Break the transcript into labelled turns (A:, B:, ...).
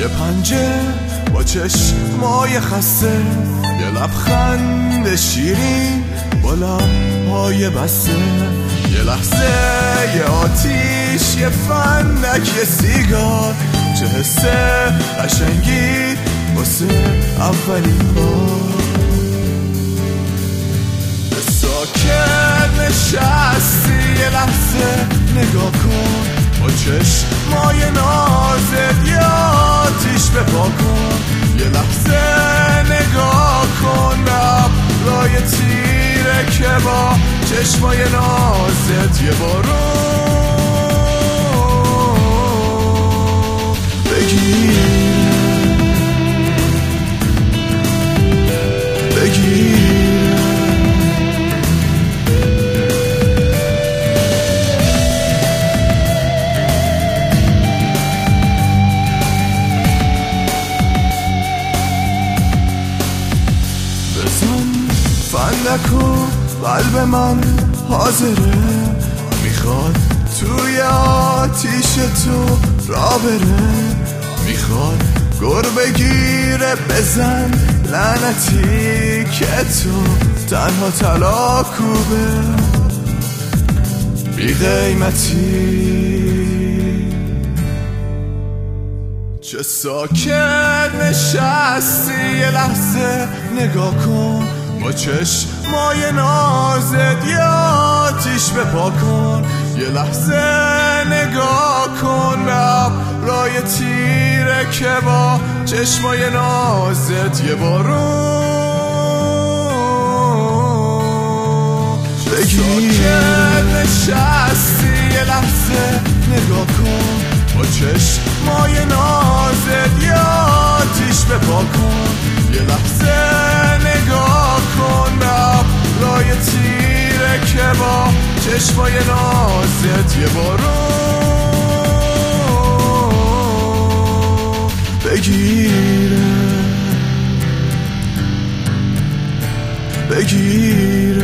A: یه پنجه با چشمای خسته، یه لبخند شیرین با لبهای بسته، یه لحظه یه آتیش، یه فندک، یه سیگار، چه حسه قشنگی واسه اولین بار. ساکت نشستی یه لحظه نگاه کن، با چشمای نازت یه آتیش بپا کن، یه لحظه نگاه کن ابرای تیره که با چشمای نازت یه بارون بگیر فندک و قلب من حاضره، میخواد توی آتیش تو را بره، میخواد گر بگیره بزن لعنتی که تو تنها طلا کوبه بی قیمتی. چه ساکت نشستی یه لحظه نگاه کن، با چشمای نازت یه آتیش بپا کن، یه لحظه نگاه کن ابرای تیره که با چشمای نازت یه بارون بگیر. ساکت نشستی یه لحظه نگاه کن، با چشمای نازت یه آتیش بپا کن، یه لحظه نگاه کن ابرای تیره که با چشمای نازت یه بارون بگیره